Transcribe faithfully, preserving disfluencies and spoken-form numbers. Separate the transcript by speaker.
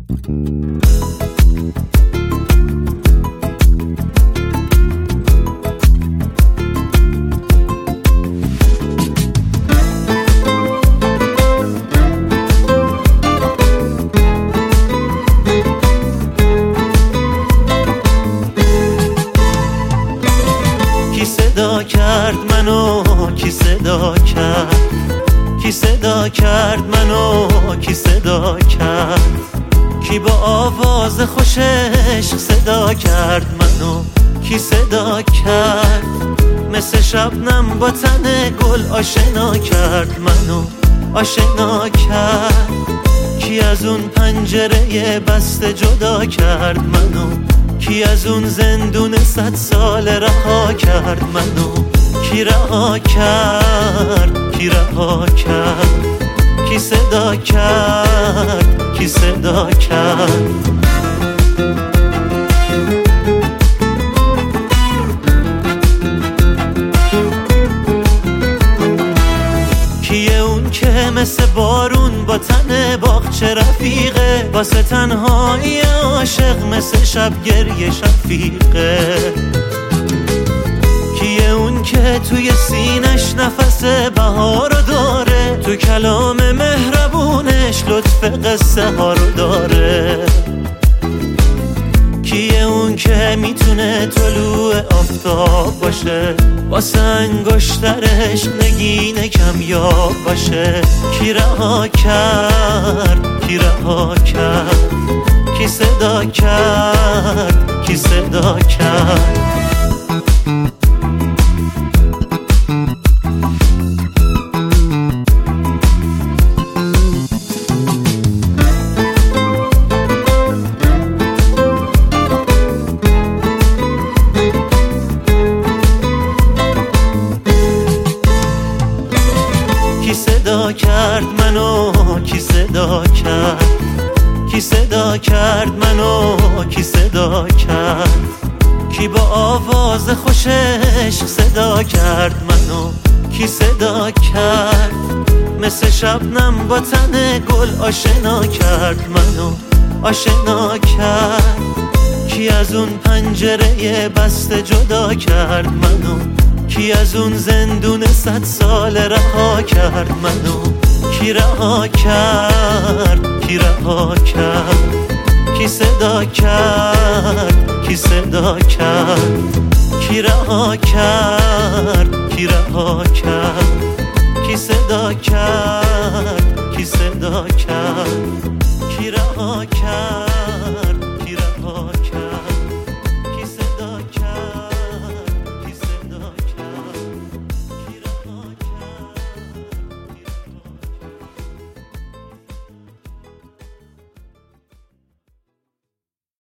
Speaker 1: کی صدا کرد منو، کی صدا کرد، کی صدا کرد منو، کی صدا کرد، کی با آواز خوش عشق صدا کرد منو، کی صدا کرد، مثل شبنم با تن گل آشنا کرد منو، آشنا کرد، کی از اون پنجره بسته جدا کرد منو، کی از اون زندون صد سال رها کرد منو، کی رها کرد، کی رها کرد، کی صدا کرد، کی صدا کرد. کیه اون که مثل بارون با تن باغچه رفیقه، واسه تنهایی عاشق مثل شب گریه شفیقه، کیه اون که توی سینش نفس بهارو داره، تو کلام مهربونش لطف قصه ها رو داره، کیه اون که میتونه طلوع آفتاب باشه، واسه انگشترش نگین کمیاب باشه، کی رها کرد، کی رها کرد، کی صدا کرد، کی صدا کرد. کی صدا کرد منو، کی صدا کرد، کی صدا کرد منو، کی صدا کرد، کی با آواز خوش عشق صدا کرد منو، کی صدا کرد، مثل شبنم با تن گل آشنا کرد منو، آشنا کرد، کی از اون پنجره بسته جدا کرد منو، کی از اون زندون صد سال رها کرد منو، کی رها کرد، کی رها کرد، کی صدا کرد، کی صدا کرد، کی رها کرد، کی رها کرد، کی صدا کرد، کی صدا کرد.